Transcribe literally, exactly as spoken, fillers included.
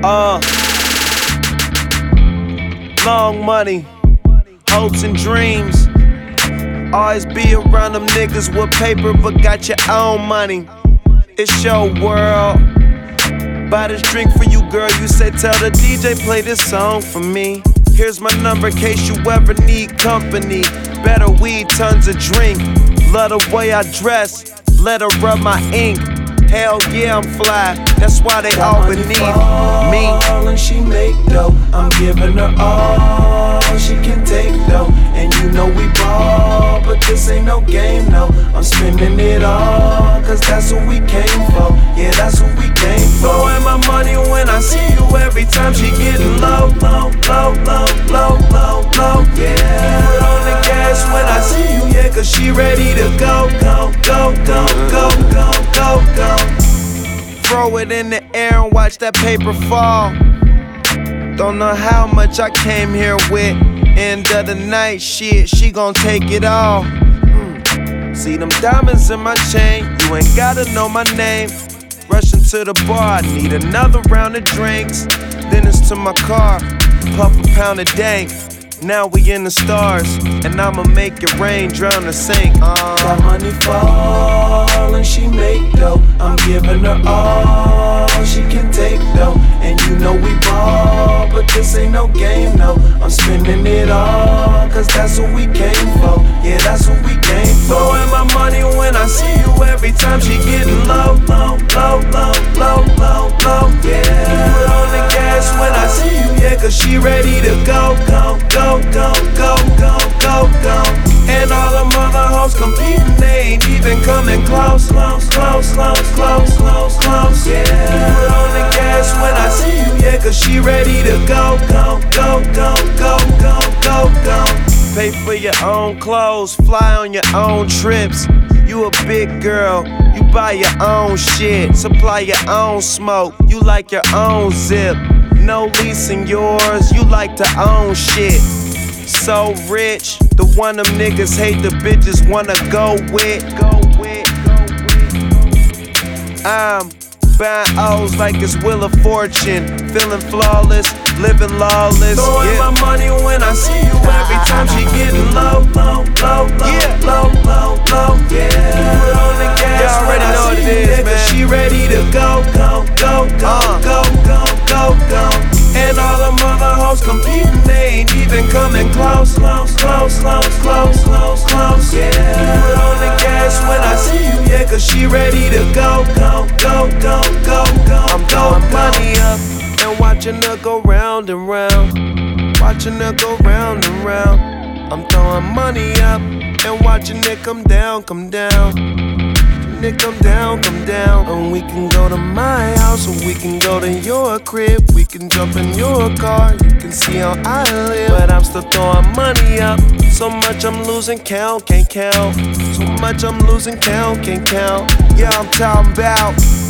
Uh, long money, hopes and dreams. Always be around them niggas with paper, but got your own money. It's your world. Buy this drink for you, girl. You say tell the D J play this song for me. Here's my number in case you ever need company. Better weed, tons of drink. Love the way I dress. Let her rub my ink. Hell yeah, I'm fly. That's why they all beneath me. And she make dough. I'm giving her all she can take though. And you know we ball, but this ain't no game, no. I'm spending it all, cause that's what we came for. Yeah, that's what we came for. Blowing my money when I see you. Every time she getting low, low, low, low, low, low, low. Yeah, put on the gas when I see you. Yeah, cause she ready to go, go, go, go, go, go, go, go. Throw it in the air and watch that paper fall. Don't know how much I came here with. End of the night, shit, she gon' take it all. Mm. See them diamonds in my chain, you ain't gotta know my name. Rushing to the bar, I need another round of drinks. Then it's to my car, puff a pound of dank. Now we in the stars, and I'ma make it rain, drown the sink. Uh. Got money fall and she make dough. I'm giving her all she can take though. And you know we ball, but this ain't no game, no. I'm spending it all, cause that's what we came for. Yeah, that's what we came for. Blowing my money when I see you. Every time she getting low, low, low, low, low, low, low. Yeah, put on the gas when I see you. Yeah, cause she ready to go, go, go, go, go, go, go, go. And all the mother hoes competing, they ain't even coming close, close, close, close, close, close, close. Yeah, put on the gas when I see you. Yeah, cause she ready to go, go, go, go, go, go, go, go. Pay for your own clothes, fly on your own trips. You a big girl, you buy your own shit. Supply your own smoke, you like your own zip. No leasing yours, you like to own shit. So rich, the one them niggas hate, the bitches wanna go with. Go with, go with. I'm buying O's like it's Wheel of Fortune. Feeling flawless, living lawless. Throwing yeah. my money when I see you. Every time she getting low, low, low, low, yeah. low, low, low. Yeah, put on the gas. You already when know I what see it you. is, Yeah, man. cause she ready to go, go, go, go, uh. go, go, go, go. And all the mother hoes competing, they ain't even coming close, close, close, close, close, close, close. Yeah, put on the gas when I see you. Yeah, cause she ready to go, go, go, go, go, go. I'm throwing money up and watching her go round and round. Watching her go round and round. I'm throwing money up and watching it come down, come down. It come down, come down. And we can go to my house, or we can go to your crib. We can jump in your car, you can see how I live. But I'm still throwing money up. So much I'm losing count, can't count. So much I'm losing count, can't count. Yeah, I'm talking about